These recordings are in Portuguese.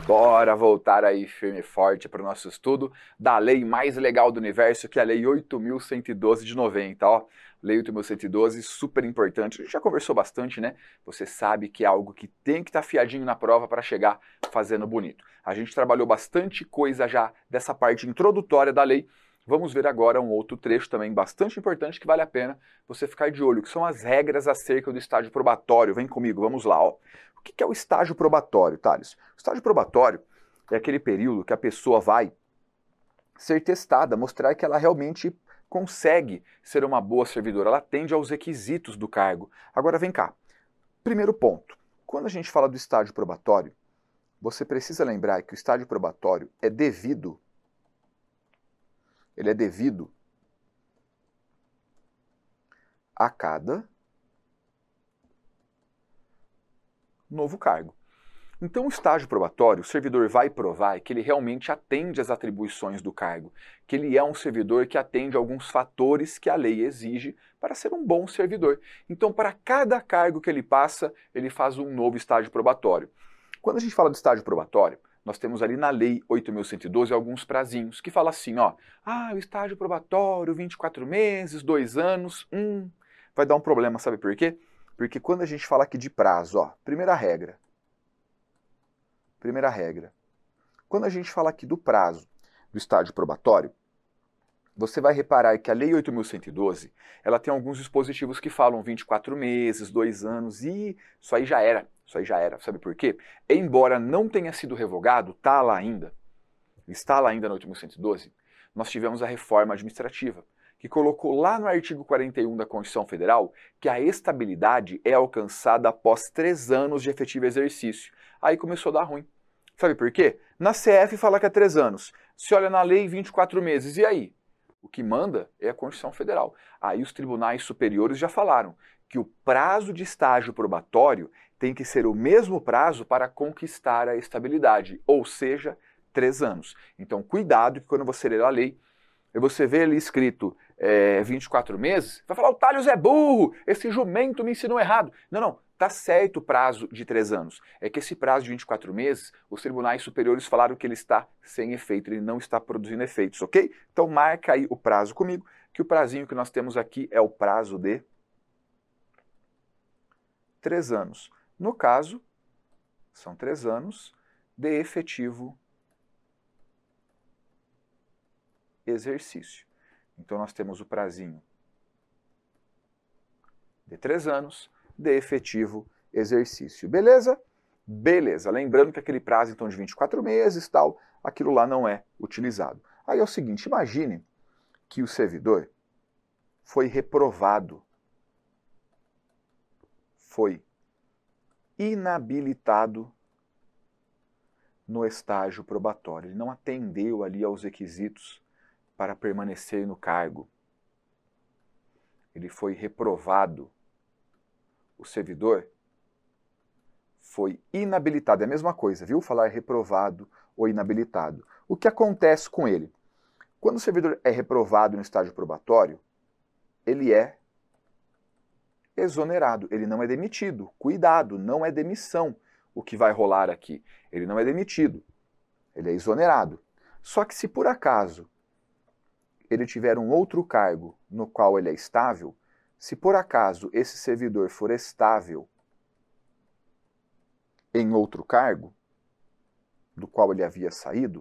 Bora voltar aí firme e forte para o nosso estudo da lei mais legal do universo, que é a Lei 8.112 de 90, ó. Lei 8.112, super importante. A gente já conversou bastante, né? Você sabe que é algo que tem que estar fiadinho na prova para chegar fazendo bonito. A gente trabalhou bastante coisa já dessa parte introdutória da lei. Vamos ver agora um outro trecho também bastante importante que vale a pena você ficar de olho, que são as regras acerca do estágio probatório. Vem comigo, vamos lá, ó. O que é o estágio probatório, Thales? O estágio probatório é aquele período que a pessoa vai ser testada, mostrar que ela realmente consegue ser uma boa servidora, ela atende aos requisitos do cargo. Agora vem cá. Primeiro ponto. Quando a gente fala do estágio probatório, você precisa lembrar que o estágio probatório é devido, ele é devido a cada novo cargo. Então, o estágio probatório, o servidor vai provar que ele realmente atende às atribuições do cargo, que ele é um servidor que atende a alguns fatores que a lei exige para ser um bom servidor. Então, para cada cargo que ele passa, ele faz um novo estágio probatório. Quando a gente fala de estágio probatório, nós temos ali na Lei 8.112 alguns prazinhos, que fala assim, ó, o estágio probatório, 24 meses, 2 anos, vai dar um problema, sabe por quê? Porque quando a gente fala aqui de prazo, ó, primeira regra, quando a gente fala aqui do prazo do estágio probatório, você vai reparar que a Lei 8.112, ela tem alguns dispositivos que falam 24 meses, 2 anos, e isso aí já era, sabe por quê? Embora não tenha sido revogado, está lá ainda na 8.112, nós tivemos a reforma administrativa, que colocou lá no artigo 41 da Constituição Federal que a estabilidade é alcançada após 3 anos de efetivo exercício. Aí começou a dar ruim. Sabe por quê? Na CF fala que é 3 anos. Se olha na lei, 24 meses. E aí? O que manda é a Constituição Federal. Aí os tribunais superiores já falaram que o prazo de estágio probatório tem que ser o mesmo prazo para conquistar a estabilidade, ou seja, 3 anos. Então, cuidado que quando você ler a lei, e você vê ali escrito 24 meses, vai falar, o Thales é burro, esse jumento me ensinou errado. Não, tá certo o prazo de 3 anos. É que esse prazo de 24 meses, os tribunais superiores falaram que ele está sem efeito, ele não está produzindo efeitos, ok? Então marca aí o prazo comigo, que o prazinho que nós temos aqui é o prazo de 3 anos. No caso, são 3 anos de efetivo exercício. Então nós temos o prazinho de 3 anos de efetivo exercício. Beleza? Beleza. Lembrando que aquele prazo então de 24 meses, tal, aquilo lá não é utilizado. Aí é o seguinte, imagine que o servidor foi reprovado, foi inabilitado no estágio probatório. Ele não atendeu ali aos requisitos para permanecer no cargo. Ele foi reprovado. O servidor foi inabilitado. É a mesma coisa, viu? Falar reprovado ou inabilitado. O que acontece com ele? Quando o servidor é reprovado no estágio probatório, ele é exonerado, ele não é demitido. Cuidado, não é demissão o que vai rolar aqui. Ele não é demitido, ele é exonerado. Só que se por acaso ele tiver um outro cargo no qual ele é estável, se por acaso esse servidor for estável em outro cargo, do qual ele havia saído,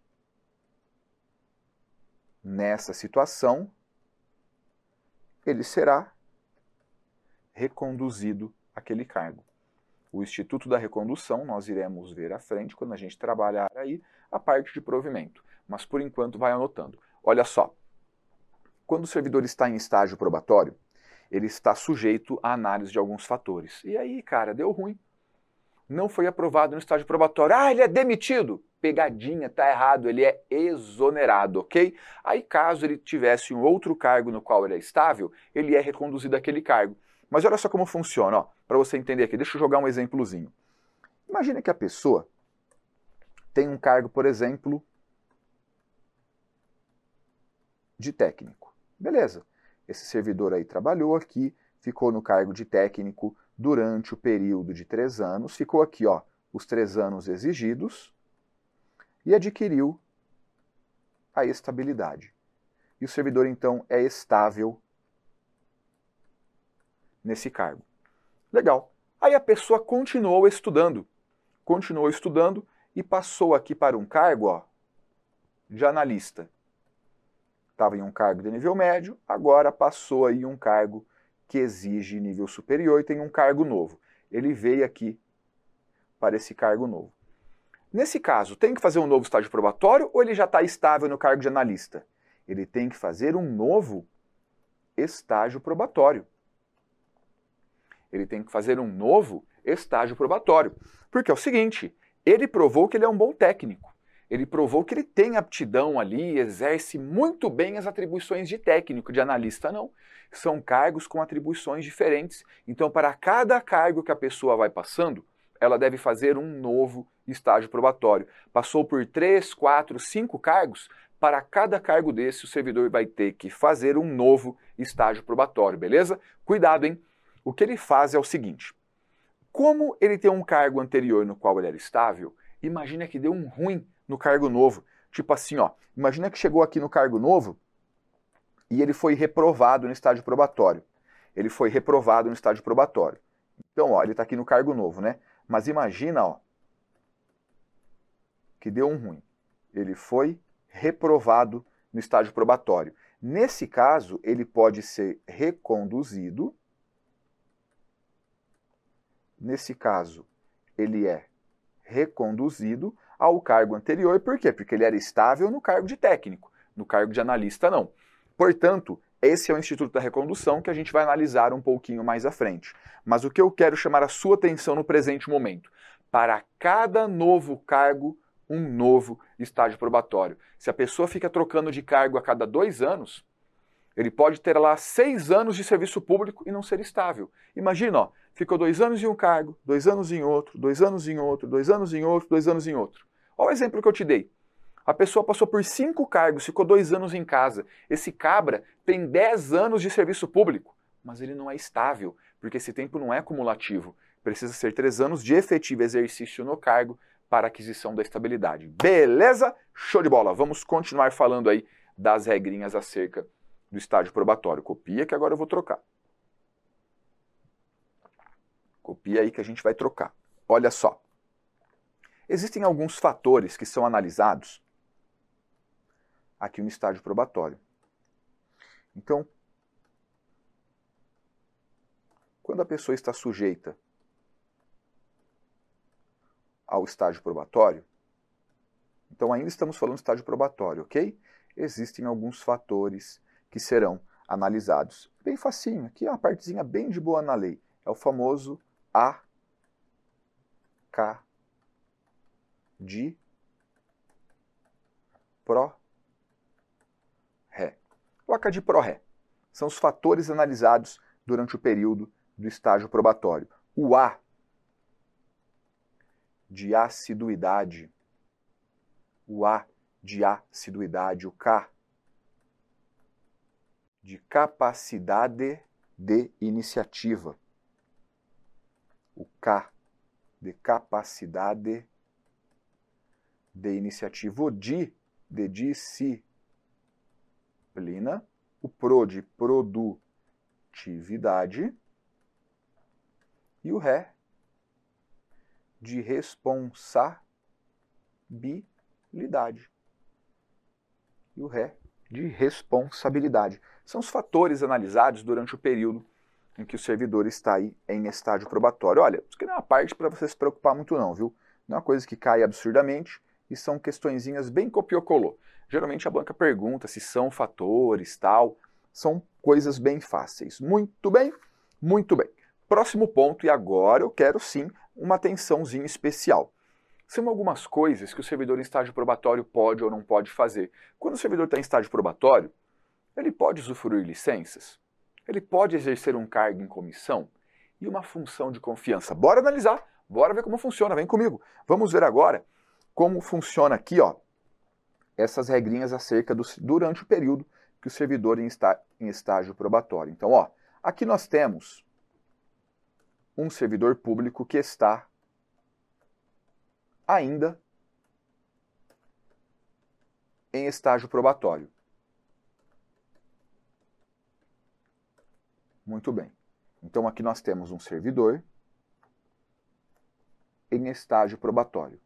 nessa situação, ele será reconduzido àquele cargo. O Instituto da Recondução nós iremos ver à frente quando a gente trabalhar aí a parte de provimento. Mas por enquanto vai anotando. Olha só, quando o servidor está em estágio probatório, ele está sujeito à análise de alguns fatores. E aí, cara, deu ruim. Não foi aprovado no estágio probatório. Ele é demitido. Pegadinha, tá errado, ele é exonerado, ok? Aí, caso ele tivesse um outro cargo no qual ele é estável, ele é reconduzido àquele cargo. Mas olha só como funciona, ó, para você entender aqui. Deixa eu jogar um exemplozinho. Imagina que a pessoa tem um cargo, por exemplo, de técnico. Beleza. Esse servidor aí trabalhou aqui, ficou no cargo de técnico durante o período de 3 anos, ficou aqui, ó, os 3 anos exigidos, e adquiriu a estabilidade. E o servidor, então, é estável nesse cargo. Legal. Aí a pessoa continuou estudando e passou aqui para um cargo, ó, de analista. Estava em um cargo de nível médio, agora passou aí um cargo que exige nível superior e tem um cargo novo. Ele veio aqui para esse cargo novo. Nesse caso, tem que fazer um novo estágio probatório ou ele já está estável no cargo de analista? Ele tem que fazer um novo estágio probatório. Ele tem que fazer um novo estágio probatório. Porque é o seguinte, ele provou que ele é um bom técnico. Ele provou que ele tem aptidão ali, exerce muito bem as atribuições de técnico, de analista não. São cargos com atribuições diferentes. Então, para cada cargo que a pessoa vai passando, ela deve fazer um novo estágio probatório. Passou por 3, 4, 5 cargos, para cada cargo desse o servidor vai ter que fazer um novo estágio probatório, beleza? Cuidado, hein? O que ele faz é o seguinte, como ele tem um cargo anterior no qual ele era estável, imagina que deu um ruim no cargo novo. Tipo assim, ó, imagina que chegou aqui no cargo novo e ele foi reprovado no estágio probatório. Ele foi reprovado no estágio probatório. Então, ó, ele está aqui no cargo novo, né? Mas imagina, ó, que deu um ruim. Ele foi reprovado no estágio probatório. Nesse caso, ele pode ser reconduzido. Nesse caso, ele é reconduzido ao cargo anterior. Por quê? Porque ele era estável no cargo de técnico, no cargo de analista não. Portanto, esse é o Instituto da Recondução que a gente vai analisar um pouquinho mais à frente. Mas o que eu quero chamar a sua atenção no presente momento? Para cada novo cargo, um novo estágio probatório. Se a pessoa fica trocando de cargo a cada 2 anos, ele pode ter lá 6 anos de serviço público e não ser estável. Imagina, ó, ficou 2 anos em um cargo, 2 anos em outro, 2 anos em outro, 2 anos em outro, 2 anos em outro. Olha o exemplo que eu te dei. A pessoa passou por 5 cargos, ficou 2 anos em casa. Esse cabra tem 10 anos de serviço público, mas ele não é estável, porque esse tempo não é cumulativo. Precisa ser 3 anos de efetivo exercício no cargo para aquisição da estabilidade. Beleza? Show de bola! Vamos continuar falando aí das regrinhas acerca do estágio probatório. Copia que agora eu vou trocar. Copia aí que a gente vai trocar. Olha só. Existem alguns fatores que são analisados aqui no estágio probatório. Então, quando a pessoa está sujeita ao estágio probatório, então ainda estamos falando do estágio probatório, ok? Existem alguns fatores que serão analisados. Bem facinho, aqui é uma partezinha bem de boa na lei. É o famoso A, K, de, Pro, Ré. O AK de Pro, Ré. São os fatores analisados durante o período do estágio probatório. O A, de assiduidade. O A, de assiduidade. O K, de capacidade de iniciativa. O K, de capacidade de iniciativa. O D, de disciplina. O PRO, de produtividade. E o RE, de responsabilidade. E o RE, de responsabilidade. São os fatores analisados durante o período em que o servidor está aí em estágio probatório. Olha, isso aqui não é uma parte para você se preocupar muito não, viu? Não é uma coisa que cai absurdamente e são questõezinhas bem copiou-colou. Geralmente a banca pergunta se são fatores, tal. São coisas bem fáceis. Muito bem, muito bem. Próximo ponto, e agora eu quero sim uma atençãozinha especial. São algumas coisas que o servidor em estágio probatório pode ou não pode fazer. Quando o servidor está em estágio probatório, ele pode usufruir licenças, ele pode exercer um cargo em comissão e uma função de confiança. Bora analisar, bora ver como funciona, vem comigo. Vamos ver agora como funciona aqui, ó, essas regrinhas acerca durante o período que o servidor está em estágio probatório. Então, ó, aqui nós temos um servidor público que está ainda em estágio probatório. Muito bem. Então aqui nós temos um servidor em estágio probatório.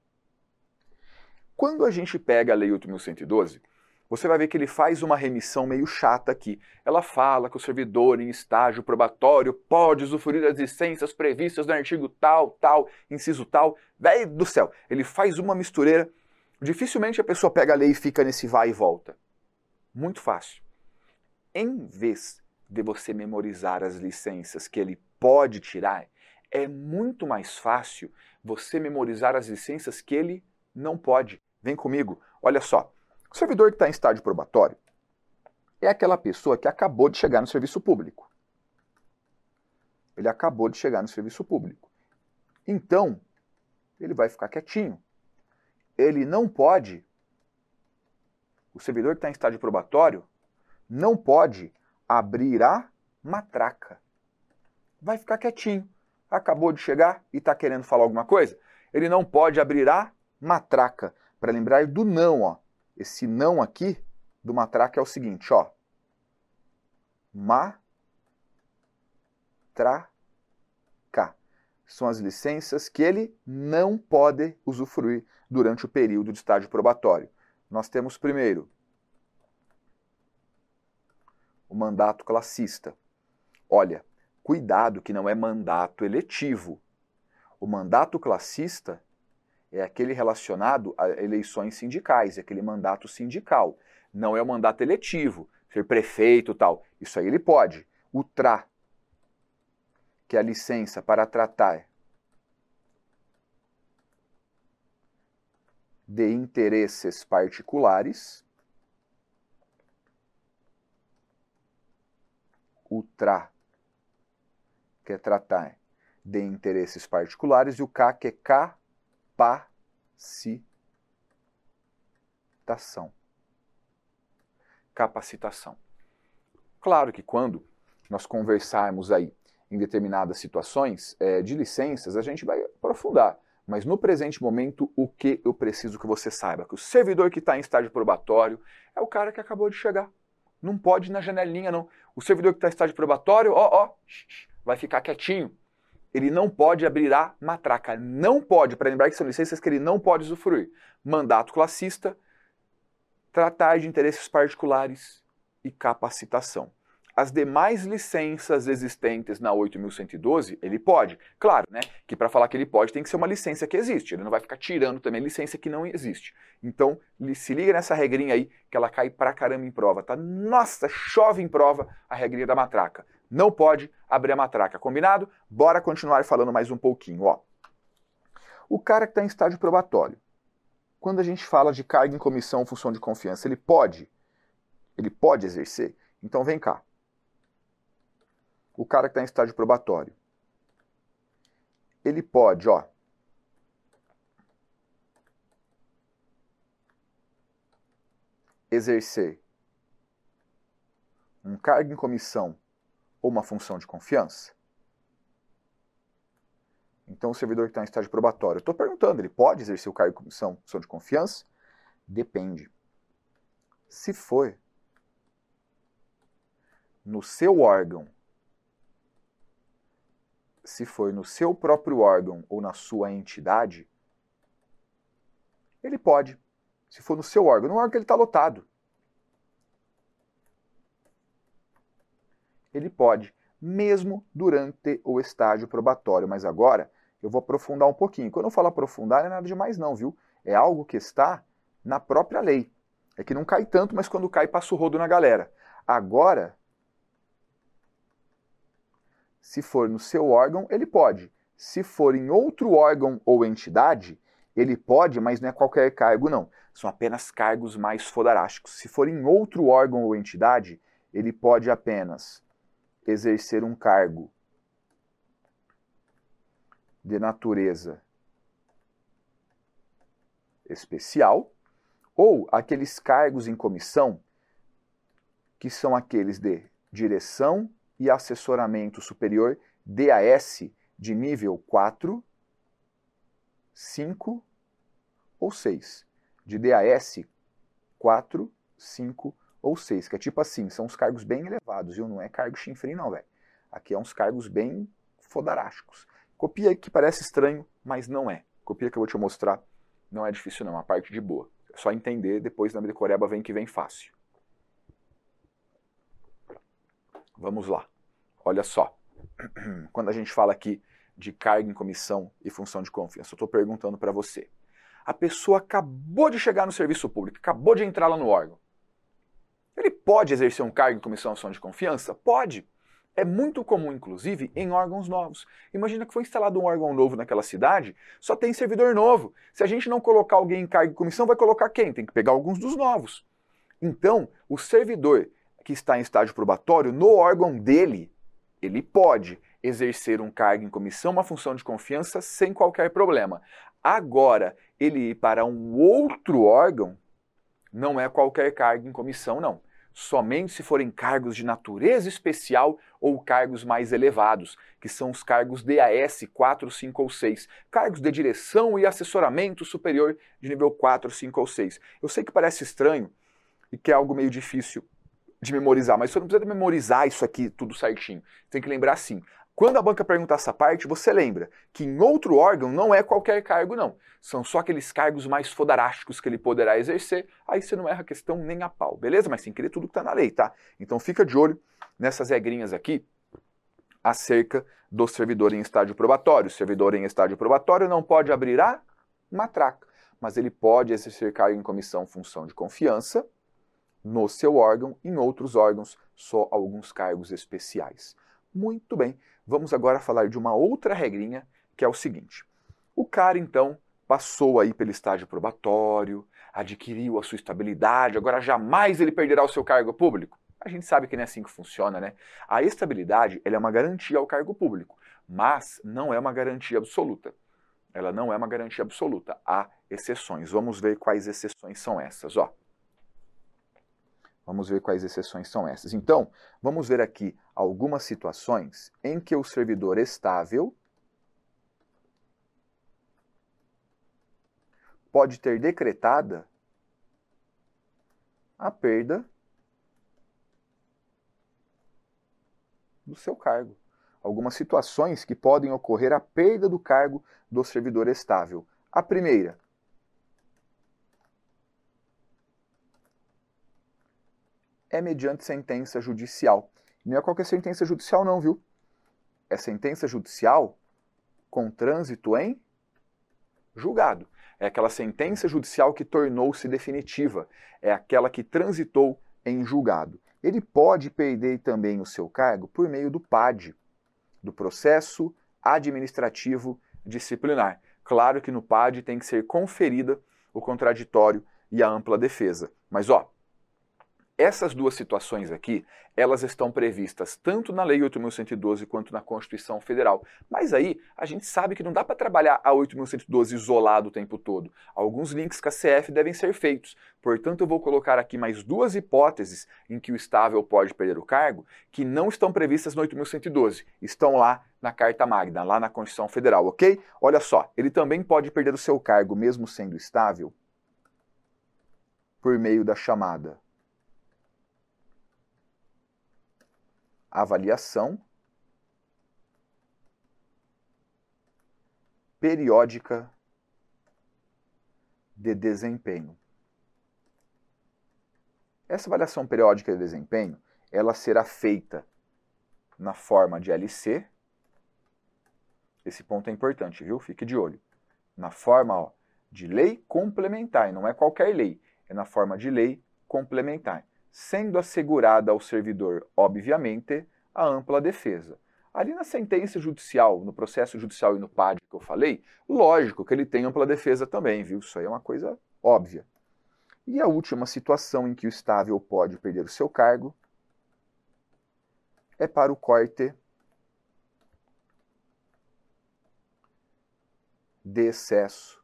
Quando a gente pega a Lei 8.112, você vai ver que ele faz uma remissão meio chata aqui. Ela fala que o servidor em estágio probatório pode usufruir das licenças previstas no artigo tal, tal, inciso tal. Véi do céu, ele faz uma mistureira. Dificilmente a pessoa pega a lei e fica nesse vai e volta. Muito fácil. Em vez de você memorizar as licenças que ele pode tirar, é muito mais fácil você memorizar as licenças que ele não pode. Vem comigo, olha só. O servidor que está em estágio probatório é aquela pessoa que acabou de chegar no serviço público. Ele acabou de chegar no serviço público. Então, ele vai ficar quietinho. Ele não pode, o servidor que está em estágio probatório, não pode abrir a matraca. Vai ficar quietinho. Acabou de chegar e está querendo falar alguma coisa? Ele não pode abrir a matraca. Para lembrar do não, ó. Esse não aqui do matraca é o seguinte, ó. Matraca. São as licenças que ele não pode usufruir durante o período de estágio probatório. Nós temos primeiro o mandato classista. Olha, cuidado que não é mandato eletivo. O mandato classista é aquele relacionado a eleições sindicais, é aquele mandato sindical. Não é o mandato eletivo, ser prefeito e tal. Isso aí ele pode. O TRA, que é a licença para tratar de interesses particulares. O TRA, que é tratar de interesses particulares, e o CA, que é capacitação. Capacitação. Claro que quando nós conversarmos aí em determinadas situações de licenças, a gente vai aprofundar. Mas no presente momento, o que eu preciso que você saiba? Que o servidor que está em estágio probatório é o cara que acabou de chegar. Não pode ir na janelinha, não. O servidor que está em estágio probatório, vai ficar quietinho. Ele não pode abrir a matraca. Não pode, para lembrar que são licenças que ele não pode usufruir. Mandato classista, tratar de interesses particulares e capacitação. As demais licenças existentes na 8.112, ele pode. Claro, né, que para falar que ele pode tem que ser uma licença que existe. Ele não vai ficar tirando também licença que não existe. Então, se liga nessa regrinha aí, que ela cai pra caramba em prova, tá? Nossa, chove em prova a regrinha da matraca. Não pode abrir a matraca, combinado? Bora continuar falando mais um pouquinho, ó. O cara que está em estágio probatório, quando a gente fala de cargo em comissão, função de confiança, ele pode exercer? Então vem cá. O cara que está em estágio probatório, ele pode, ó, exercer um cargo em comissão ou uma função de confiança? Então o servidor que está em estágio probatório, eu estou perguntando, ele pode exercer o cargo em comissão, função de confiança? Depende. Se for no seu órgão, se for no seu próprio órgão ou na sua entidade, ele pode. Se for no seu órgão, no órgão que ele está lotado, ele pode, mesmo durante o estágio probatório. Mas agora eu vou aprofundar um pouquinho. Quando eu falo aprofundar, não é nada demais não, viu? É algo que está na própria lei. É que não cai tanto, mas quando cai, passa o rodo na galera. Agora, se for no seu órgão, ele pode. Se for em outro órgão ou entidade, ele pode, mas não é qualquer cargo, não. São apenas cargos mais fodarásticos. Se for em outro órgão ou entidade, ele pode apenas exercer um cargo de natureza especial, ou aqueles cargos em comissão que são aqueles de direção e assessoramento superior, DAS, de nível 4, 5 ou 6. De DAS 4, 5 ou 6, que é tipo assim, são uns cargos bem elevados, viu? Não é cargo chinfrim não, velho. Aqui é uns cargos bem fodarásticos. Copia aí que parece estranho, mas não é. Copia que eu vou te mostrar, não é difícil não, é uma parte de boa. É só entender, depois na decoreba vem que vem fácil. Vamos lá. Olha só. Quando a gente fala aqui de cargo em comissão e função de confiança, eu estou perguntando para você. A pessoa acabou de chegar no serviço público, acabou de entrar lá no órgão. Ele pode exercer um cargo em comissão ou função de confiança? Pode. É muito comum, inclusive, em órgãos novos. Imagina que foi instalado um órgão novo naquela cidade, só tem servidor novo. Se a gente não colocar alguém em cargo em comissão, vai colocar quem? Tem que pegar alguns dos novos. Então, o servidor que está em estágio probatório, no órgão dele, ele pode exercer um cargo em comissão, uma função de confiança, sem qualquer problema. Agora, ele ir para um outro órgão, não é qualquer cargo em comissão, não. Somente se forem cargos de natureza especial ou cargos mais elevados, que são os cargos DAS 4, 5 ou 6. Cargos de direção e assessoramento superior de nível 4, 5 ou 6. Eu sei que parece estranho e que é algo meio difícil de memorizar, mas você não precisa memorizar isso aqui tudo certinho. Tem que lembrar assim. Quando a banca perguntar essa parte, você lembra que em outro órgão não é qualquer cargo, não. São só aqueles cargos mais fodarásticos que ele poderá exercer, aí você não erra a questão nem a pau, beleza? Mas sem querer tudo que está na lei, tá? Então fica de olho nessas regrinhas aqui acerca do servidor em estágio probatório. O servidor em estágio probatório não pode abrir a matraca, mas ele pode exercer cargo em comissão função de confiança no seu órgão, em outros órgãos, só alguns cargos especiais. Muito bem, vamos agora falar de uma outra regrinha, que é o seguinte. O cara, então, passou aí pelo estágio probatório, adquiriu a sua estabilidade, agora jamais ele perderá o seu cargo público? A gente sabe que não é assim que funciona, né? A estabilidade, ela é uma garantia ao cargo público, mas não é uma garantia absoluta. Ela não é uma garantia absoluta. Há exceções. Vamos ver quais exceções são essas, ó. Vamos ver quais exceções são essas. Então, vamos ver aqui algumas situações em que o servidor estável pode ter decretada a perda do seu cargo. Algumas situações que podem ocorrer a perda do cargo do servidor estável. A primeira, é mediante sentença judicial. Não é qualquer sentença judicial não, viu? É sentença judicial com trânsito em julgado. É aquela sentença judicial que tornou-se definitiva. É aquela que transitou em julgado. Ele pode perder também o seu cargo por meio do PAD, do processo administrativo disciplinar. Claro que no PAD tem que ser conferida o contraditório e a ampla defesa. Mas, ó, essas duas situações aqui, elas estão previstas tanto na Lei 8.112 quanto na Constituição Federal. Mas aí, a gente sabe que não dá para trabalhar a 8.112 isolado o tempo todo. Alguns links com a CF devem ser feitos. Portanto, eu vou colocar aqui mais duas hipóteses em que o estável pode perder o cargo, que não estão previstas no 8.112. Estão lá na Carta Magna, lá na Constituição Federal, ok? Olha só, ele também pode perder o seu cargo, mesmo sendo estável, por meio da chamada avaliação periódica de desempenho. Essa avaliação periódica de desempenho, ela será feita na forma de LC. Esse ponto é importante, viu? Fique de olho. Na forma, ó, de lei complementar, não é qualquer lei, é na forma de lei complementar, sendo assegurada ao servidor, obviamente, a ampla defesa. Ali na sentença judicial, no processo judicial e no PAD que eu falei, lógico que ele tem ampla defesa também, viu? Isso aí é uma coisa óbvia. E a última situação em que o estável pode perder o seu cargo é para o corte de excesso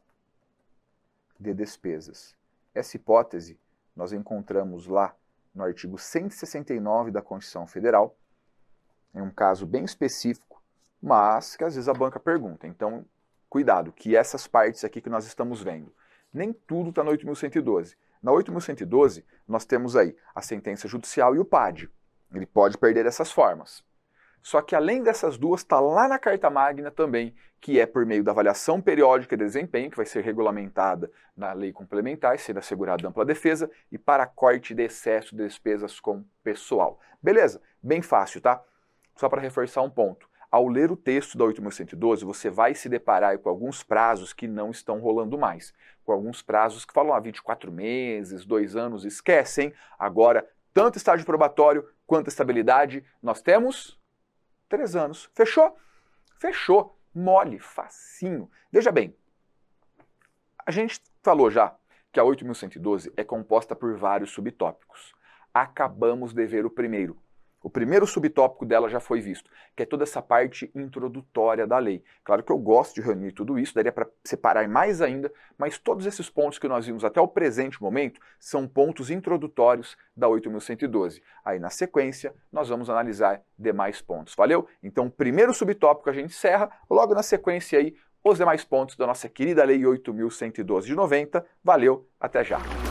de despesas. Essa hipótese nós encontramos lá no artigo 169 da Constituição Federal, é um caso bem específico, mas que às vezes a banca pergunta. Então, cuidado, que essas partes aqui que nós estamos vendo, nem tudo está no 8.112. Na 8.112, nós temos aí a sentença judicial e o PAD. Ele pode perder dessas formas. Só que além dessas duas, está lá na Carta Magna também, que é por meio da avaliação periódica de desempenho, que vai ser regulamentada na lei complementar, sendo assegurada ampla defesa, e para corte de excesso de despesas com pessoal. Beleza? Bem fácil, tá? Só para reforçar um ponto. Ao ler o texto da 8.112, você vai se deparar com alguns prazos que não estão rolando mais. Com alguns prazos que falam 24 meses, 2 anos, esquecem. Agora, tanto estágio probatório quanto estabilidade, nós temos 3 anos. Fechou? Fechou. Mole, facinho. Veja bem, a gente falou já que a 8.112 é composta por vários subtópicos. Acabamos de ver o primeiro. O primeiro subtópico dela já foi visto, que é toda essa parte introdutória da lei. Claro que eu gosto de reunir tudo isso, daria para separar mais ainda, mas todos esses pontos que nós vimos até o presente momento são pontos introdutórios da 8.112. Aí na sequência nós vamos analisar demais pontos. Valeu? Então o primeiro subtópico a gente encerra, logo na sequência aí os demais pontos da nossa querida Lei 8.112 de 90. Valeu, até já!